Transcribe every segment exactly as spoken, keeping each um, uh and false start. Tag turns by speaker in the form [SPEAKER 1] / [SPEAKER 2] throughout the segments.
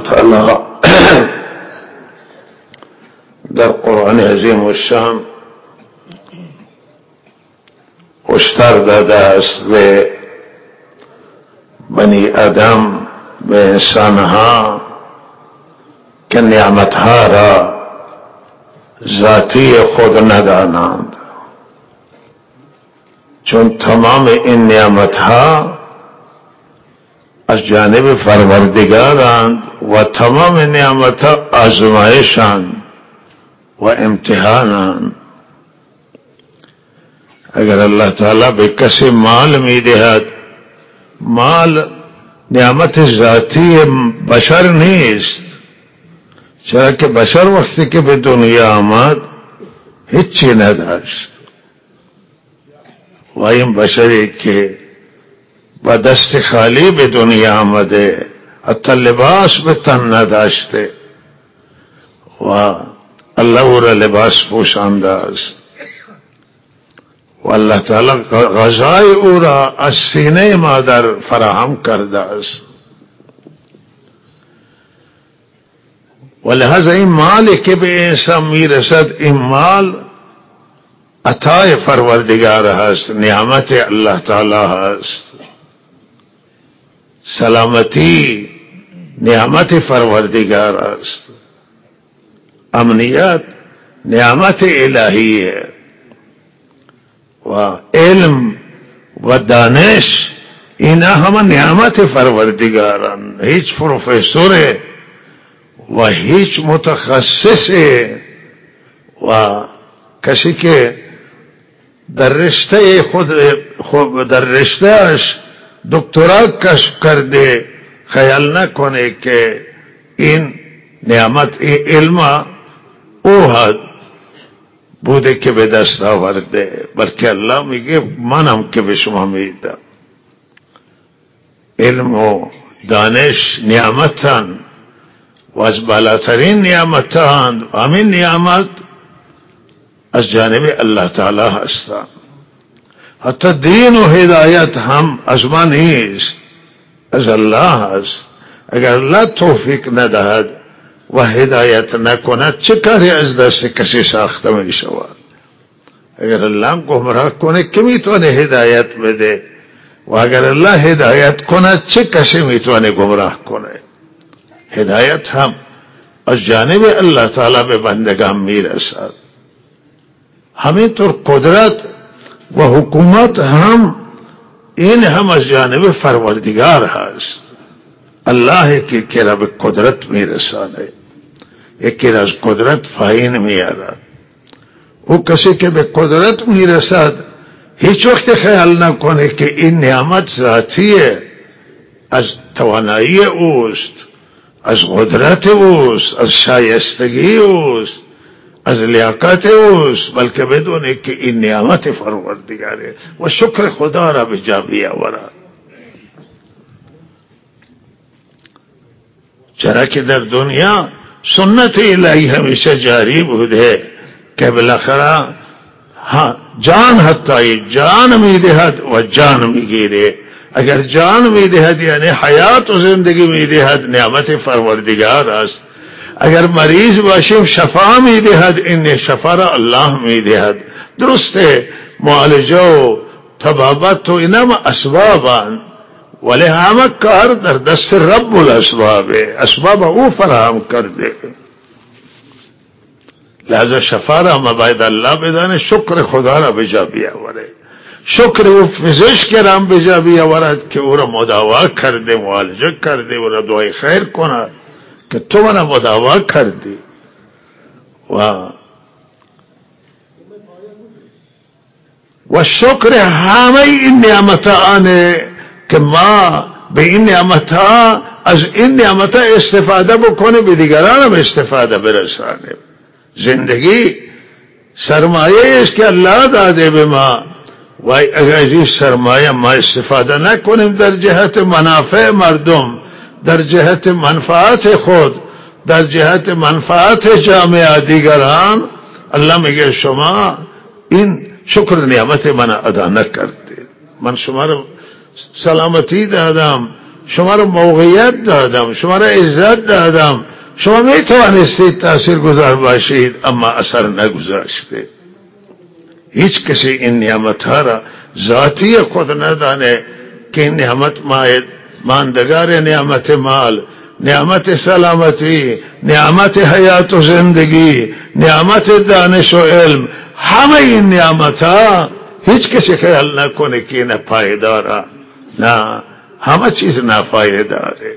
[SPEAKER 1] تعالی در قرآن عظیم و شان هشدار داده است به بنی آدم، به انسانها که نعمتها را ذاتی خود ندانند، چون تمام این نعمتها از جانب پروردگارند و تمام نعمتها آزمایشند و امتحانند. اگر اللہ تعالی به کسی مال می دهد، مال نعمت ذاتی بشر نیست، چرا که بشر وقتی که به دنیا آمد هیچی نداشت و این بشری که با دست خالی به دنیا آمده، حتی لباس به تن نداشته و الله او را لباس پوشانده است و الله تعالی غذای او را از سینه مادر فراهم کرده است. و لہذا این مالی که به انسان میرسد، این مال عطای پروردگار هست، نعمت الله تعالی هست. سلامتی نعمت پروردگار است، امنیت نعمت الهیه و علم و دانش اینا همه نعمت پروردگارن. هیچ پروفسور و هیچ متخصص و کسی که در رشته خود در رشتهش دکترا کشف کرده خیال نکنه که این نعمت علم او حد بوده که به دست آورده، بلکه الله میگه منم که به شما میدم. علم و دانش نعمتن و از بالاترین نعمتان، همین نعمت از جانب الله تعالی هستن. حتی دین و هدایت هم از ما نیست، از الله هست. اگر الله توفیق ندهد و هدایت نکند، چه کاری از دست کسی ساخته می شود؟ اگر الله گمراه کنه که میتونه هدایت بده و اگر الله هدایت کند چه کسی میتونه گمراه کنه؟ هدایت هم از جانب الله تعالی به بندگان میرسد. همینطور قدرت و حکومت هم این هم از جانب پروردگار هست. الله که که را به قدرت میرسانه، یکی را از قدرت پایین میارد. او کسی که به قدرت میرسد هیچ وقت خیال نکنه که این نعمت ذاتیه، از توانایی اوست، از قدرت اوست، از شایستگی اوست، از لیاقت اوست، بلکه بدونه که این نعمت پروردگاره و شکر خدا را به جا بیاورد. چرا که در دنیا سنت الهی همیشه جاری بوده که بالاخره جان حتی جان میدهد و جان میگیره. اگر جان میدهد یعنی حیات و زندگی میدهد، نعمت پروردگار است. اگر مریض باشیم شفا میدهد، این شفا را الله میدهد. درسته معالجه و طبابت و اینم اسبابان، ولی همه کار در دست رب الاسبابه، اسباب او فراهم کرده. لہذا شفا را ما باید الله بدانه، شکر خدا را بجا بیاوره، شکر او پزشک را بجا بیاورد که او را مداوا کرده، معالجه کرده، او را دعای خیر کند که تو منو مداوا کردی. و و شکر همه این نعمتانه که ما به این نعمتها از این نعمتها استفاده بکنه، به دیگران هم استفاده برسانه. زندگی سرمایه است که الله داده به ما و اگر از این سرمایه ما استفاده نکنیم در جهت منافع مردم، در جهت منفعت خود، در جهت منفعت جامعه دیگران، الله میگه شما این شکر نعمت من ادا نکردید. من شما را سلامتی دادم، شما رو موقعیت دادم، شما رو عزت دادم، شما می توانستید تأثیر گذار باشید اما اثر نگذاشته. هیچ کسی این نعمت ها را ذاتی خود ندانه که این نعمت ماندگار، نعمت مال، نعمت سلامتی، نعمت حیات و زندگی، نعمت دانش و علم، همه این نعمت ها هیچ کسی خیال نکنه که نه پایداره، نه، همه چیز ناپایداره.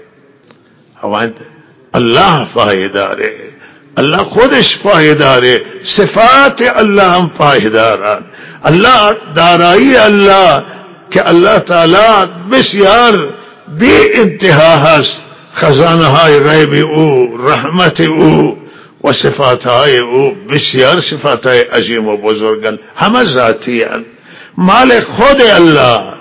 [SPEAKER 1] الله پایداره، الله خودش پایداره، صفات الله هم پایدارن. الله دارایی الله که الله تعالی بسیار بی انتها هست، خزانه های غیب او، رحمت او و صفات های او بسیار صفات های عظیم و بزرگن، همه ذاتی هستند، مال خود الله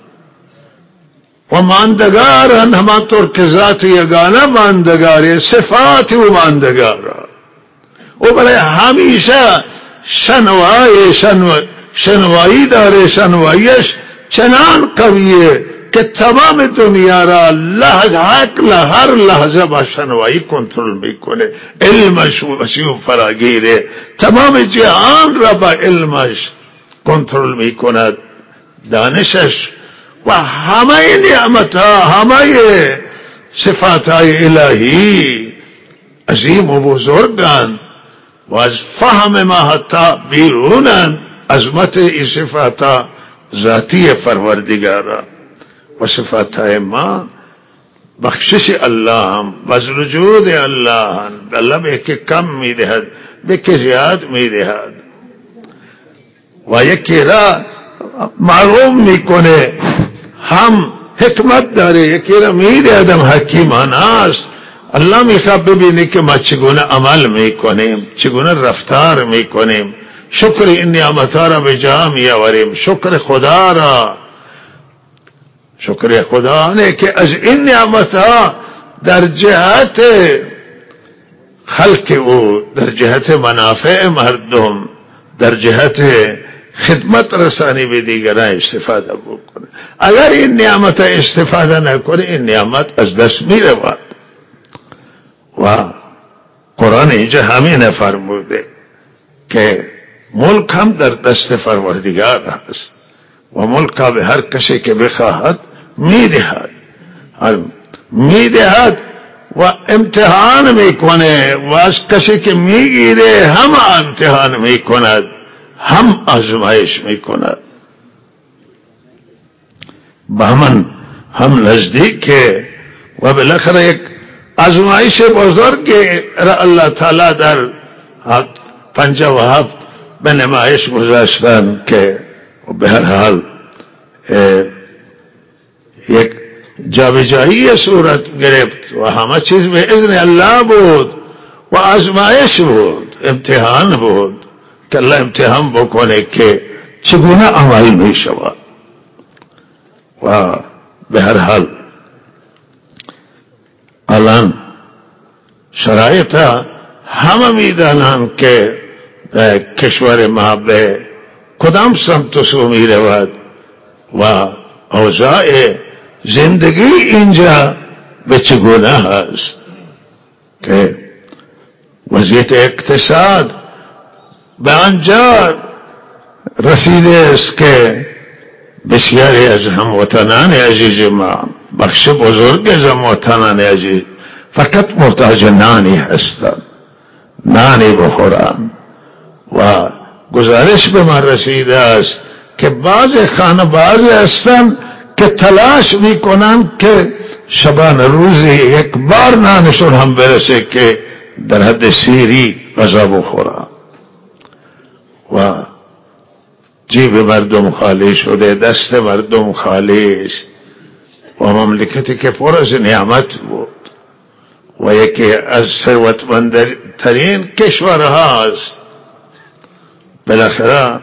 [SPEAKER 1] و ماندگارن، همانطور که ذات یگانه ماندگاره، صفات او ماندگاره. او برای همیشه شنوای شنو شنوایی داره، شنوایش چنان قویه که تمام دنیا را لحظه حق هر لحظه با شنوایی کنترل میکنه. علمش وسیع و فراگیره، تمام جهان را با علمش کنترل میکند، دانشش و همه نعمتها، همه صفاتهای الهی عظیم و بزرگند و از فهم ما حتی بیرونند. عظمت این صفاتها ذاتی پروردگارا و صفاتهای ما بخشش الله هم از وجود الله هم. الله به که کم میدهد، به که زیاد میدهد و یکی را معلوم میکنه، هم حکمت داره، یکی را میدهدم حکیمانه است. الله میخواد ببینی که ما چگونه عمل میکنیم، چگونه رفتار میکنیم، شکر این نعمتها را به جا میآوریم، شکر خدا را، شکر خدا نه که از این نعمتها در جهت خلق او، در جهت منافع مردم، در جهت خدمت رسانی به دیگران استفاده بکنه. اگر این نعمت استفاده نکنه این نعمت از دست می رود و قرآن اینجا همین فرموده که ملک هم در دست پروردگار است و ملک به هر کسی که بخواهد میدهد، میدهد و امتحان میکنه و از کسی که میگیره هم امتحان میکند، هم آزمایش میکند. به من هم نزدیکه و بالاخره یک آزمایش بزرگ را الله تعالی در پنجاه و هفت به نمایش گذاشتن که به هر حال یک جابجایی صورت گرفت و همه چیز به اذن الله بود و آزمایش بود، امتحان بود که الله امتحان بکنه که چگونه عمل می شود. و به هر حال الان شرایط همه میدانند که کشور ما به کدام سمت و سو می رود و اوضاع زندگی اینجا به چگونه هست، که وضعیت اقتصاد به آنجا رسیده است که بسیاری از هموطنان عزیز ما، بخش بزرگ از هموطنان عزیز فقط محتاج نانی هستند، نانی بخورند و گزارش به من رسیده است که بعض خانواده هستند که تلاش میکنند که شبان روزی یک بار نانشون هم برسه که در حد سیری غذا بخورند و جیب مردم خالی شده، دست مردم خالی است و مملکتی که پر از نعمت بود و یکی از ثروتمندترین کشورها است، بالاخره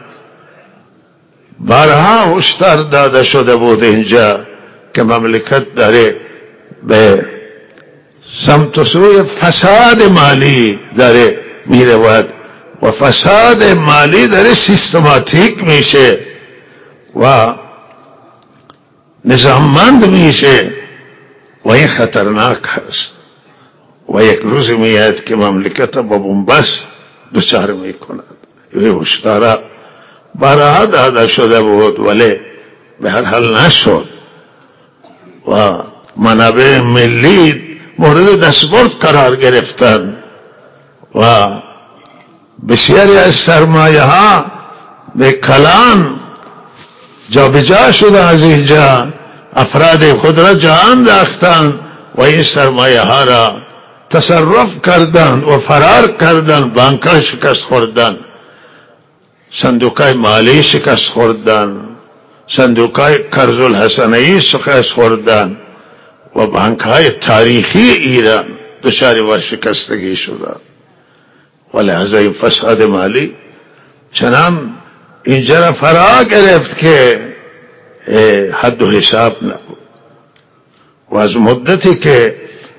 [SPEAKER 1] بارها هشدار داده شده بود اینجا که مملکت داره به سمت و سوی فساد مالی داره میرود و فساد مالی داره سیستماتیک میشه و نظاممند میشه و این خطرناک هست و یک روز میاد که مملکت با بنبست دچار میکند. این هشدار بارها داده شده بود ولی به هر حال نشد و منابع ملی مورد دستبرد قرار گرفتن و بسیاری از سرمایه ها به کلان جا بجا شده. از اینجا افراد خود را جا انداختند و این سرمایه ها را تصرف کردند و فرار کردند. بانک ها شکست خوردند، صندوق های مالی شکست خوردند، صندوق های قرض الحسنه شکست خوردند و بانک های تاریخی ایران دچار ورشکستگی شدند. و لحظه این فساد مالی چنان اینجا را فرا گرفت که حد و حساب نبود. و از مدتی که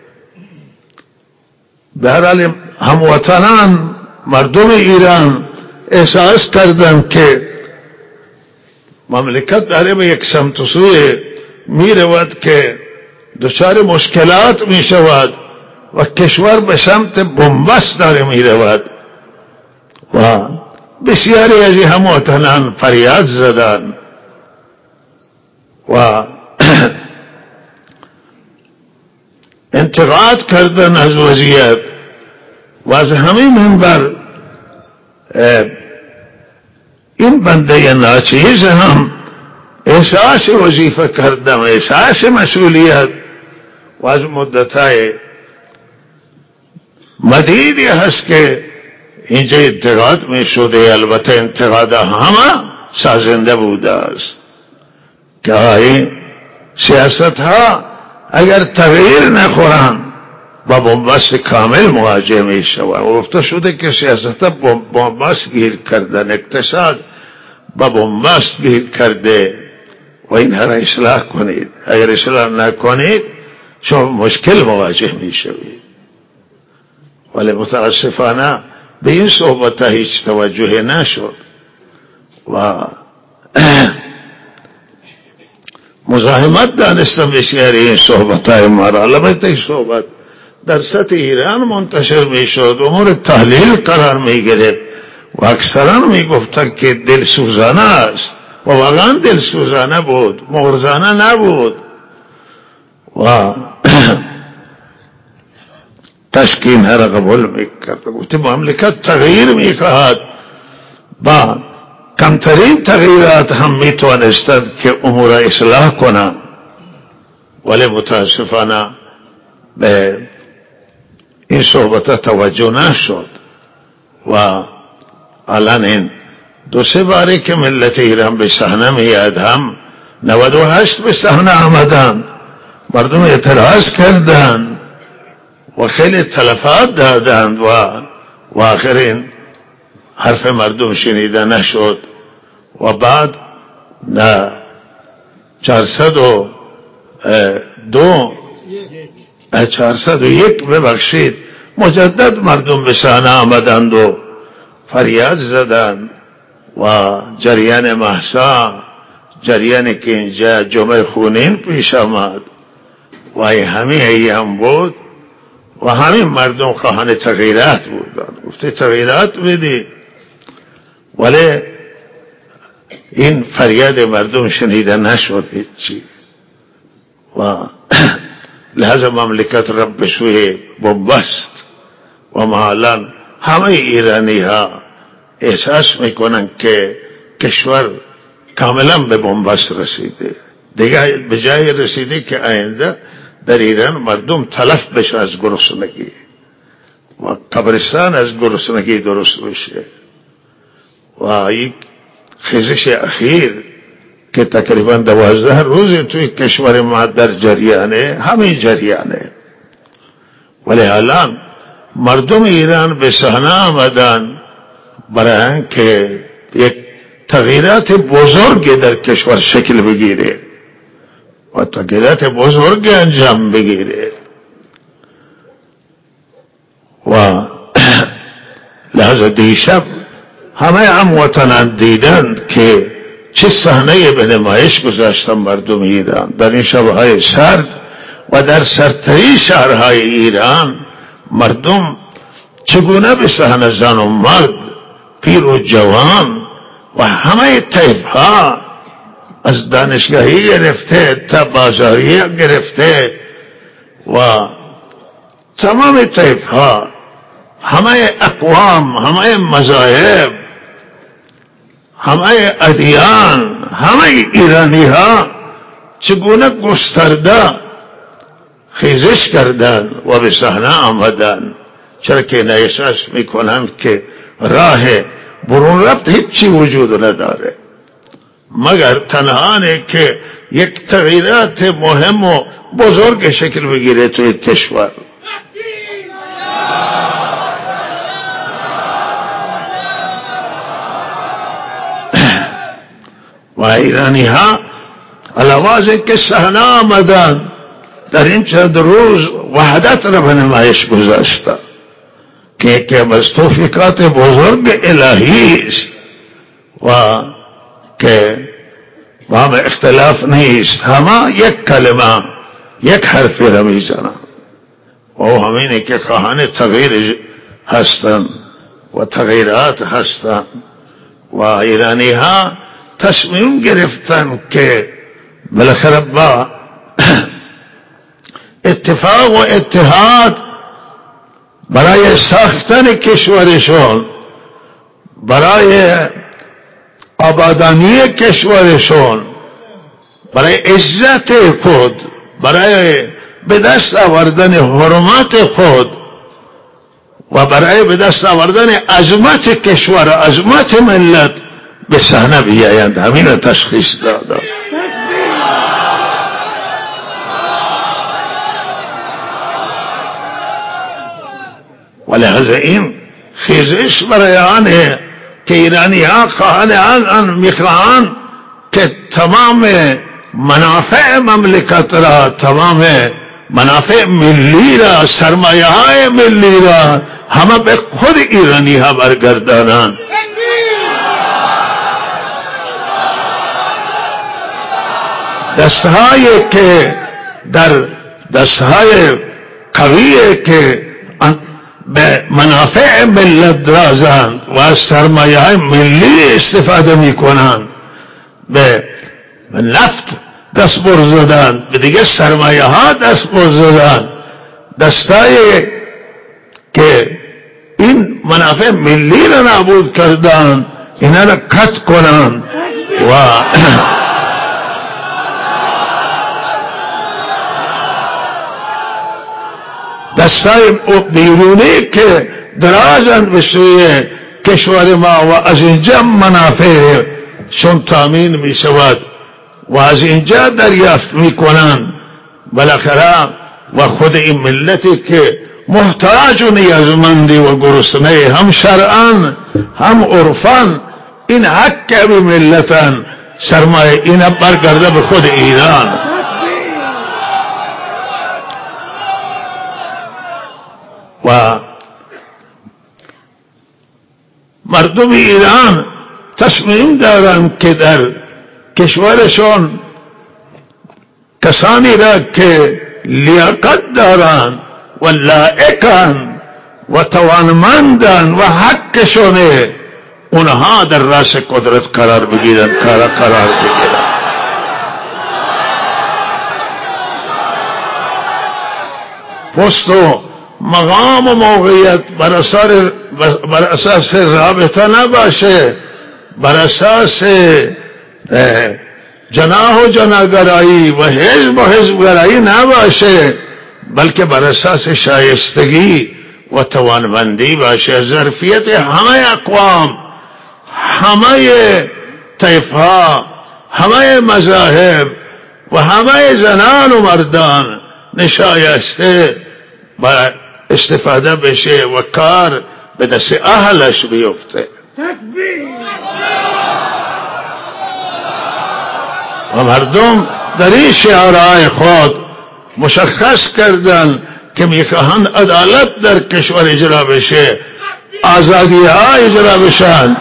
[SPEAKER 1] به هر حال هموطنان مردم ایران احساس کردند که مملکت داره به یک سمت و سوی می رود که دچار مشکلات می شود و کشور به سمت بنبست داره می رود و بسیاری از این هموطنان فریاد زدند و انتقاد کردن از وضعیت و از همین منبر این بنده ناچیز هم احساس وظیفه کردم، احساس مسئولیت و از مدتهای مدیدی هست که اینجا انتقاد می شده. البته انتقاد همه سازنده بوده است که این سیاست ها اگر تغییر نخورند با بنبست کامل مواجه می شود. و گفته شده که سیاست ها بنبست گیر کردن، اقتصاد با بنبست گیر کرده و اینها را اصلاح کنید. اگر اصلاح نکنید شما مشکل مواجه می شوید. ولی متاسفانه به این صحبت هیچ توجه نشد و مزاحمت دانستم بسیاری این صحبت های ما را. البته این صحبت در سطح ایران منتشر می شد و مورد تحلیل قرار می گرفت و اکثران می گفتن که دلسوزانه است و واقعا دلسوزانه بود، مغرضانه نبود و تشکین هر قبول می کرد. گفتی مملکت تغییر می خواهد، با کمترین تغییرات هم می توانستند که امور اصلاح کنند ولی متاسفانه به این صحبت توجه نشد و الان این دو سه باره که ملت ایران به صحنه میاد، هم نود و هشت به صحنه آمدند، مردم اعتراض کردند و خیلی تلفات دادند و و آخرین حرف مردم شنیده نشد و بعد نه چهارصد و دو چهارصد و یک ببخشید مجدد مردم به صحنه آمدند و فریاد زدند و جریان مهسا، جریانی که اینجا جمعه خونین پیش آمد و همین ایام بود و همین مردم خواهان تغییرات بودند. گفته تغییرات بدید ولی این فریاد مردم شنیده نشد هیچی و لحظه مملکت رب به سوی بنبست و ما الان همه ایرانی ها احساس میکنن که کشور کاملا به بنبست رسیده، دیگه به جای رسیده که آینده در ایران مردم تلف بشه از گرسنگی و قبرستان از گرسنگی درست بشه و یک خیزش اخیر که تقریبا دوازده روز توی کشور ما در جریانه، همین جریانه. ولی الان مردم ایران به صحنه آمدن برای که یک تغییرات بزرگی در کشور شکل بگیره و تغییرات بزرگی انجام بگیره و لحظه دیشب همه هموطنان دیدند که چه صحنه به نمایش گذاشتن مردم ایران در این شبهای سرد و در سرتای شهرهای ایران مردم چگونه به صحنه زن و مرد، پیر و جوان و همه طیف ها، از دانشگاهی گرفته تا بازاری گرفته و تمام طیف ها، همه اقوام، همه مذاهب، همه ادیان، همه ایرانی ها چگونه گسترده خیزش کردند و به صحنه آمدند، چرا که احساس میکنند که راه برون رفت هیچی وجود نداره مگر تنهانه که یک تغییرات مهم و بزرگ شکل بگیره توی کشور. و ایرانی ها علاوه که صحنه آمدن در این چند روز وحدت را به نمایش گذاشتن که که از توفیقات بزرگ الهی است و که با هم اختلاف نیست، همه یک کلمه یک حرفی را میزنن و همینه که خواهان تغییر هستن و تغییرات هستن و ایرانی ها تصمیم گرفتن که بالاخره با اتفاق و اتحاد برای ساختن کشورشون، برای آبادانی کشورشون، برای عزت خود، برای به دست آوردن حرمت خود و برای به دست آوردن عظمت کشور و عظمت ملت به صحنه بیایند. همین را تشخیص دادم. ولهذا این خیزش برای آنه که ایرانی ها خواهان آن میخواهند که تمام منافع مملکت را، تمام منافع ملی را، سرمایه های ملی را همه به خود ایرانی ها برگردانند. دستهایی که در دستهای قویه که به منافع ملت درازند و از سرمایه های ملی استفاده می کنند، به نفت دست بر زدند، به دیگه سرمایه ها دست بر زدند، دستایی که این منافع ملی را نابود کردند اینا را قطع کنند و دستای بیرونی که درازند به سوی کشور ما و از اینجا منافع شون تامین می شود و از اینجا دریافت می کنند بالاخره و خود این ملتی که محتاج و نیازمندی و گرسنه هم شرعاً هم عرفاً این حق به ملتن، سرمایه اینا برگرده به خود ایران. و مردم ایران تصمیم دارند که در کشورشون کسانی را که لیاقت دارند و لایقند و توانمندند و حقشونه اونها در راس قدرت قرار بگیرند، قرار بگیرند. پست و مقام و موقعیت بر اساس رابطه نباشه، بر اساس جناح و جناگرایی و حزب و حزبگرایی نباشه، بلکه بر اساس شایستگی و توانمندی باشه. ظرفیت همه اقوام، همه طیفها، همه مذاهب و همه زنان و مردان نشایسته با استفاده بشه و کار به دست اهلش بیفته. و مردم در این شعارهای خود مشخص کردن که میخواهند عدالت در کشور اجرا بشه، آزادی ها اجرا بشن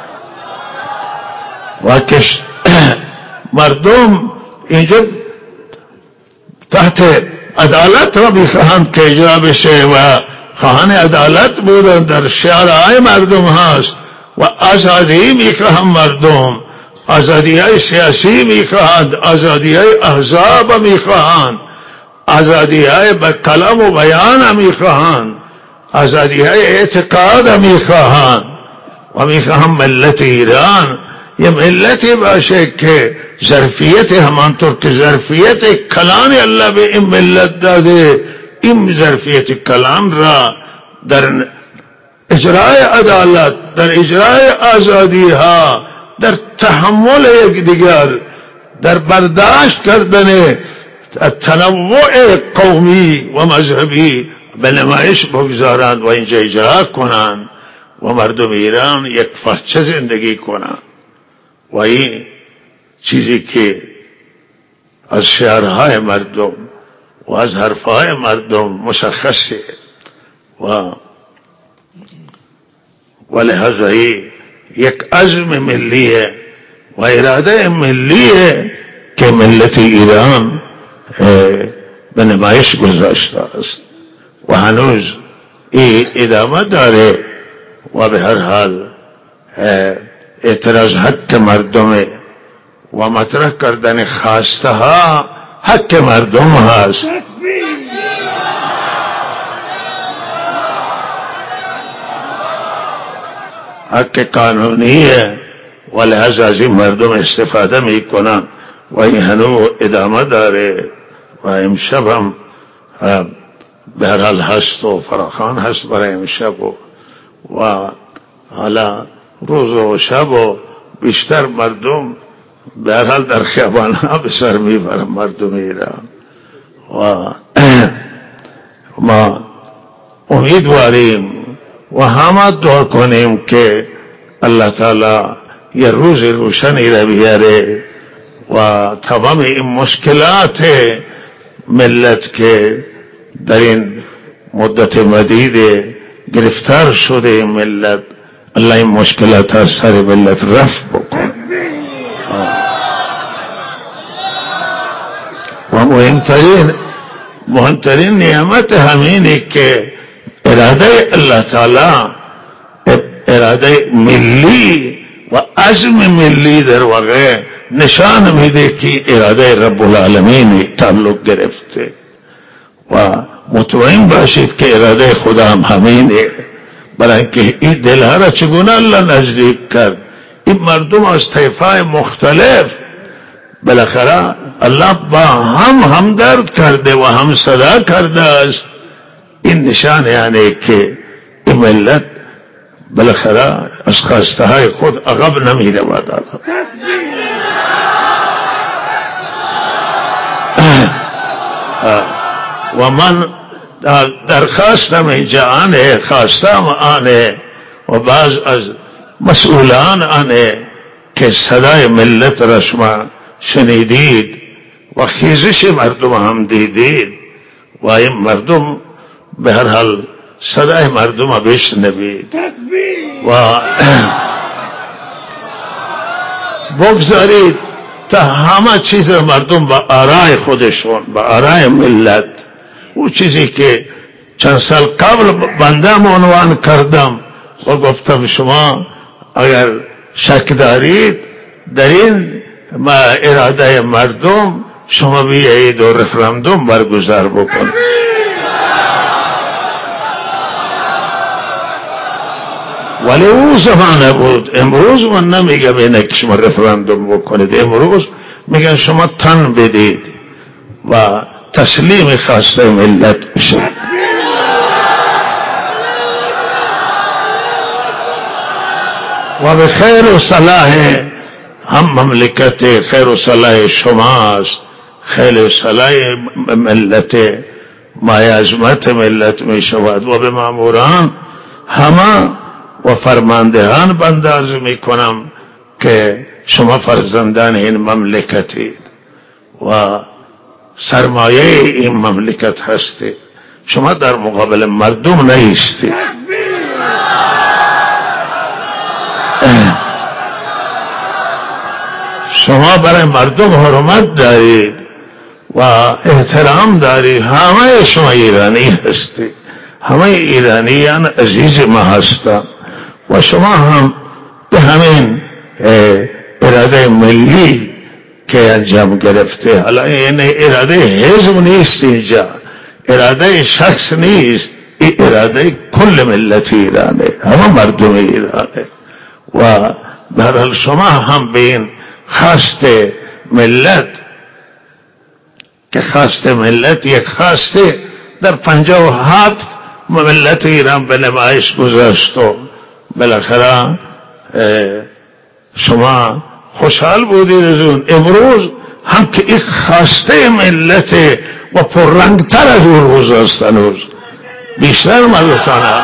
[SPEAKER 1] و مردم اینجا تحت عدالت را میخواهند که اجرا بشه و خواهان عدالت بودن در شعارهای مردم هست و آزادی میخواهند مردم، آزادی های سیاسی میخواهند، آزادی های احزاب میخواهند، آزادی های به کلام و بیان میخواهند، آزادی های اعتقاد میخواهند و میخواهند ملت ایران یه ملتی باشه که ظرفیت همانطور که ظرفیت کلان الله به این ملت داده، این ظرفیت کلان را در اجرای عدالت، در اجرای آزادی ها، در تحمل یکدیگر، در برداشت کردن تنوع قومی و مذهبی به نمایش بگذارند و اینجا اجرا کنند و مردم ایران یک فرچه زندگی کنند. و این چیزی که از شعرهای مردم و از حرفهای مردم مشخصه و ولهذا یک عزم ملیه و اراده ملیه که ملت ایران به نمایش گذاشته است و هنوز این ادامه داره و به هر حال اعتراض حق مردم و مطرح کردن خواسته ها حق مردم هست. حق قانونیه و لحاظ از این مردم استفاده میکنن و این هنوز ادامه داره و امشب هم به هر حال هست و فراخوان هست برای امشب و, و حالا روز و شب و بیشتر مردم به هر حال در خیابان ها به سر میبرن مردم ایران و ما امیدواریم و همه دعا کنیم که الله تعالی یه روز روشنی را بیاره و تمام این مشکلات ملت که در این مدت مدید گرفتار شده این ملت، الله این مشکلات از سر ملت رفع بکنه و مهمترین مهمترین نعمت همینه که اراده الله تعالی، اراده ملی و عزم ملی در واقع نشان میده که اراده رب العالمین تعلق گرفته و مطمئن باشید که اراده خدا هم همینه، برای اینکه این دلها را چگونه الله نزدیک کرد. این مردم از طیفای مختلف بالاخره الله با هم همدرد کرده و هم صدا کرده است. این نشان یعنی که این ملت بالاخره از خواسته های خود عقب نمی رود. و من درخواستم اینجا آنه، خواستم آنه و بعض از مسئولان آنه که صدای ملت را شما شنیدید و خیزش مردم هم دیدید و این مردم به هر حال صدای مردم را بشنوید و بگذارید تا همه چیز مردم با آرای خودشون، با آرای ملت، او چیزی که چند سال قبل بنده عنوان کردم و گفتم شما اگر شک دارید در این اراده مردم شما بیایید و رفراندوم برگزار بکنید. ولی اون زمانه بود. امروز من نمیگم اینه که شما رفراندوم بکنید، امروز میگن شما تن بدید و تسلیم خواسته ملت بشید. و به خیر و صلاح هم مملکت، خیر و صلاح شماست، خیر و صلاح ملت، مایه عظمت ملت می شود. و به ماموران همه و فرماندهان بنده عرض می کنم که شما فرزندان این مملکتید و سرمایه این مملکت هستید، شما در مقابل مردم نیستید. شما برای مردم حرمت دارید و احترام داری. همه شما ایرانی هستی، همه ایرانیان عزیز ما هستند و شما هم به همین اراده ملی که انجام گرفته. حالا این اراده حزب نیست، اینجا اراده شخص نیست، این اراده کل ملت ایرانه، همه مردم ایرانه. و برحال شما هم به این خواست ملت که خواست ملت یک خواسته در پنجاه و هفت ملت ایران به نمایش گذاشت و بالاخره شما خوشحال بودید از اون. امروز هم که این خواسته ملت و پررنگتر از اون روز است، هنوز بیشتر مردسانه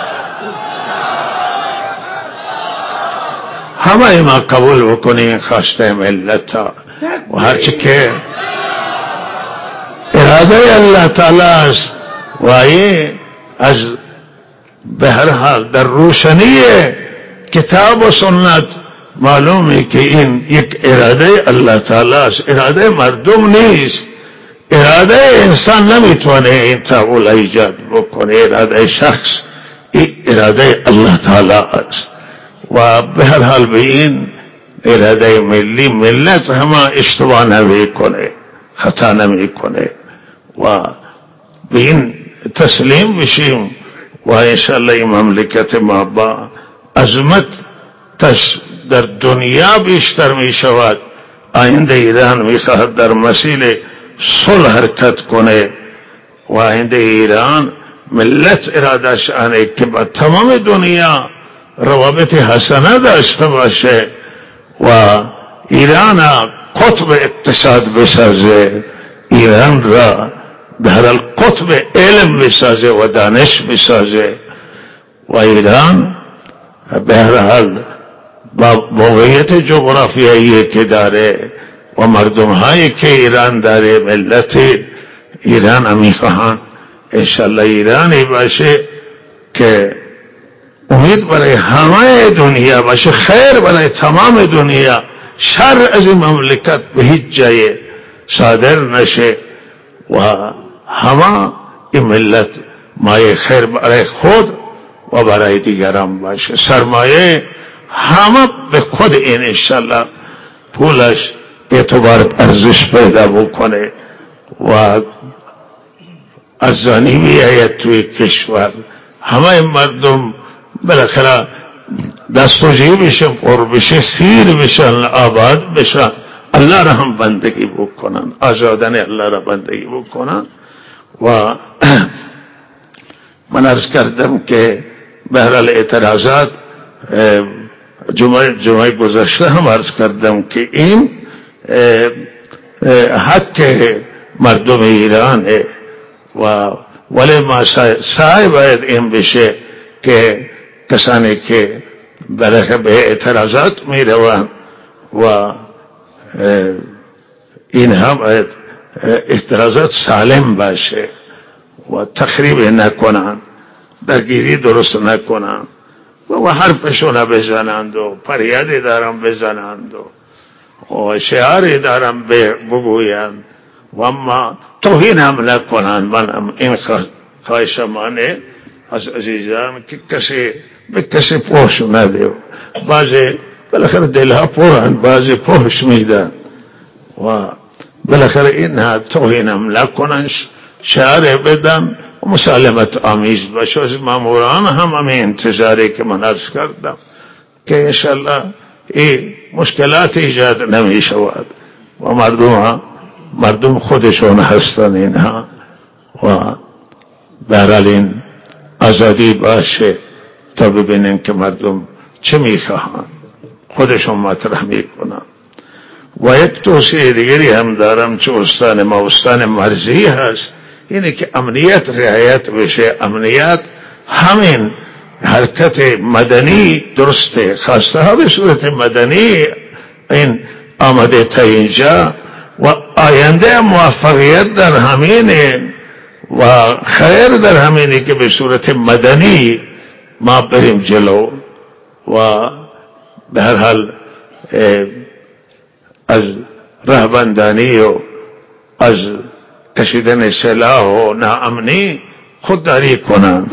[SPEAKER 1] همه ما قبول بکنیم خواسته ملت و هرچی که اراده الله تعالی است و این از به هر حال در روشنی کتاب و سنت معلومه که این یک اراده الله تعالی است، اراده مردم نیست. اراده انسان نمیتونه این تحول ایجاد بکنه، اراده شخص، این اراده الله تعالی است. و به هر حال به این اراده ملی ملت همه اشتباه نمی کنه، خطا نمی کنه و به این تسلیم بشیم و انشاءالله این مملکت ما با عظمت در دنیا بیشتر می شود. آینده ایران می خواهد در مسیر صلح حرکت کنه و آینده ایران ملت ارادش آنه که با تمام دنیا روابط حسنه داشته باشه و ایران قطب اقتصاد بسازه، ایران را در القطب علم بسازه و دانش بسازه و ایران به هر حال با موقعیت جغرافیایی که داره و مردم هایی که ایران داره، ملت ایران همی خواهند انشالله ایرانی باشه که امید برای همه دنیا باشه، خیر برای تمام دنیا، شر از این مملکت به هیچ جای صادر نشه و همه این ملت مایه خیر برای خود و برای دیگران باشه. سرمایه همه به خود این انشالله پولش اعتبار ارزش پیدا بکنه و ارزانی بیاید توی کشور، همه مردم بالاخره دستوجی بشن، پر بشه، سیر بشن، آباد بشن، الله را هم بندگی بکنن، آزادن الله را بندگی بکنن. و من عرض کردم که بهرحال اعتراضات جمعه, جمعه گذشته هم عرض کردم که این حق مردم ایرانه و ولی ما سعی باید این بشه که کسانی که برای به اعتراضات می روند و این هم اعتراضات سالم باشه و تخریب نکنند، درگیری درست نکنند و حرفشون بزنند و پریادی دارم بزنند و شعاری دارم بگویند و اما توهین هم نکنند. من این خواهشمانه از عزیزان که کسی به کسی پوش نده، بعضی بالاخره دلها پرند، بعضی پوش میدن و بالاخره این توهین هم نکنند، شعر بدن و مسالمت آمیز باشه. از ماموران هم همین انتظاری که من عرض کردم که انشالله این مشکلات ایجاد نمی شود و مردم مردم خودشون هستن اینها و برحال این آزادی باشه تا ببینن که مردم چه میخواهند، خودشون مطرح میکنن. و یک توصیه دیگری هم دارم چه استان ما استان مرزی هست، اینه که امنیت رعایت بشه. امنیت همین حرکت مدنی درسته، خواسته ها به صورت مدنی این آمده تا اینجا و آینده موفقیت در همینه و خیر در همینه که به صورت مدنی ما بریم جلو و به هر حال از رهبندانی و از کشیدن سلاح و ناامنی خودداری کنند.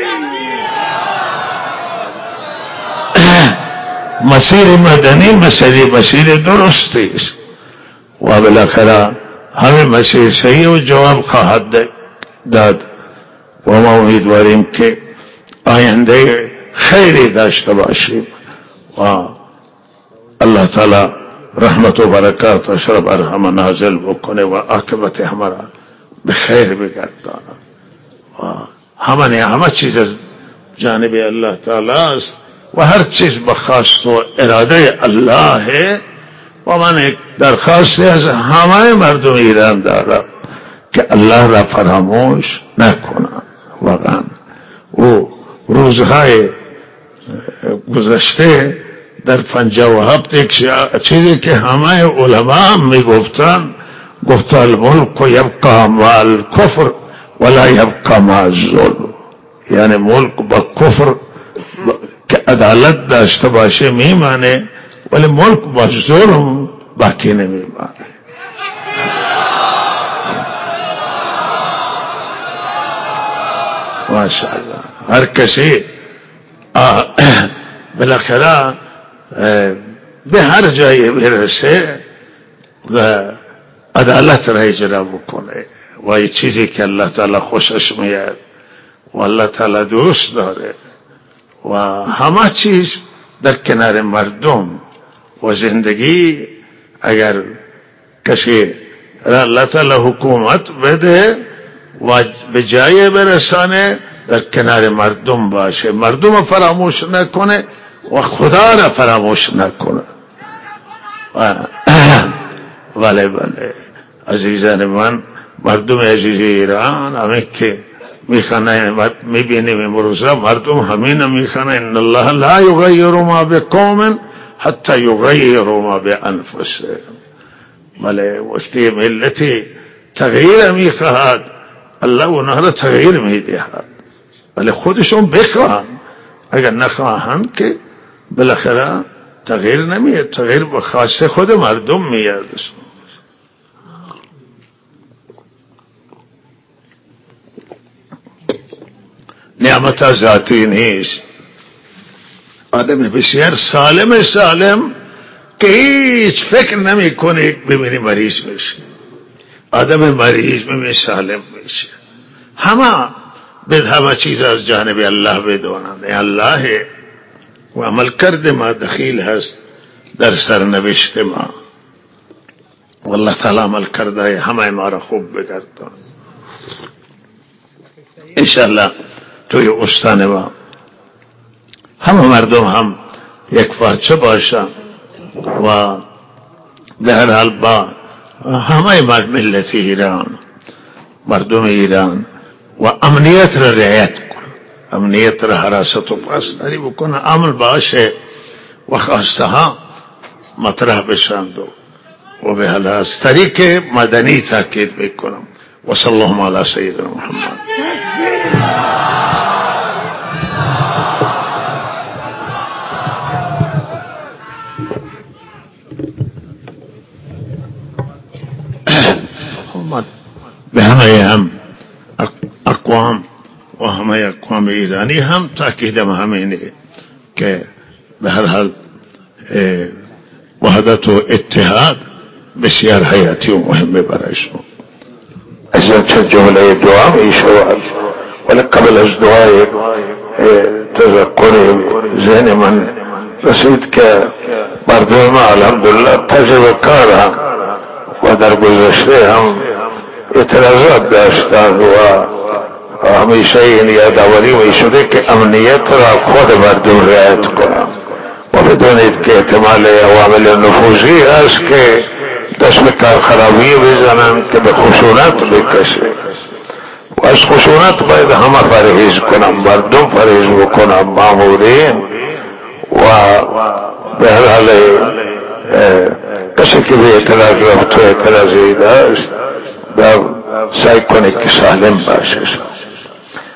[SPEAKER 1] مسیر مدنی مسیر مسیر درستی است و بالاخره همه مسیر صحیح و جواب خواهد داد و ما امیدواریم که آینده خیری داشته باشیم و الله تعالی رحمت و برکاتش را بر همه نازل بکنه و عاقبت همه را به خیر بگرداند و همه همه چیز از جانب الله تعالی است و هر چیز بخواست و اراده الله ہے و من ایک درخواست از همه مردم ایران دارم که الله را فراموش نکنند. واقعا او روزهای گذشته در پنجاه و هفت یک چیزی که همه علما هم می گفتن گفت الملک یبقى مع الکفر ولا یبقى مع الظلم، یعنی ملک با کفر که عدالت داشته باشه میمانه ولی ملک با ظلم باقی نمیمانه. ماشاءالله هر کسی بالاخره به هر جایی برسه و عدالت را اجرا بکنه و این چیزی که الله تعالی خوشش میاد و الله تعالی دوست داره و همه چیز در کنار مردم و زندگی اگر کسی را الله تعالی حکومت بده و به جای برسانه در کنار مردم باشه، مردم فراموش نکنه و خدا را فراموش نکنه. بله بله عزیزان من، مردم عزیز ایران همه که میخوانه میبینیم امروزه مردم همین میخوانه ان الله لا یغیر ما بقوم حتی یغیروا ما بانفسهم. بله وقتی ملتی تغییر میخواهد الله اونها را تغییر میدهد، ولی خودشون بخواهند، اگر نخواهند که بالاخره تغییر نمیاد، تغییر به خاص خود مردم میاد. نعمت ذاتی نیست. آدم بسیار سالم سالم که هیچ فکر نمی کنه ببینی مریض میشه، آدم مریض ببینی سالم میشه. همه به همه چیز از جانب الله بدونند الله و عمل کرده ما دخیل هست در سرنوشت ما. والله تعالی عمل کرده همه ما را خوب بگردان انشاءالله. توی استان ما همه مردم هم یک پارچه باشن و به هر حال با همه ملت ایران، مردم ایران و امنیت را رعایت کن، امنیت را حراست و پاسداری بکنه، امن باشه و خواسته ها مطرح بشند و به حال از طریق مدنی تاکید بکنم. و صلی الله علی سیدنا محمد. به همه هم اقوام و همه اقوام ایرانی هم تاکیدم همینه که به هر حال وحدت و اتحاد بسیار حیاتی و مهمه برای شما. از چند جمله دعا می شود، ولی قبل از دعای تذکر ذهن من رسید که مردم الحمدلله تجربه کار و در گذشته هم اعتراضات داشتند و همیشه این یادآوری می شده که امنیت را خود مردم رعایت کنند و بدونید که احتمال عوامل نفوذی است که دست به کار خرابی بزنند که به خشونت بکشه و از خشونت باید همه پرهیز کنند، مردم پرهیز بکنند، مامورین و به هر حال کسی که به اعتراض رفت و اعتراضی داشت سعی کنه که سالم باشه.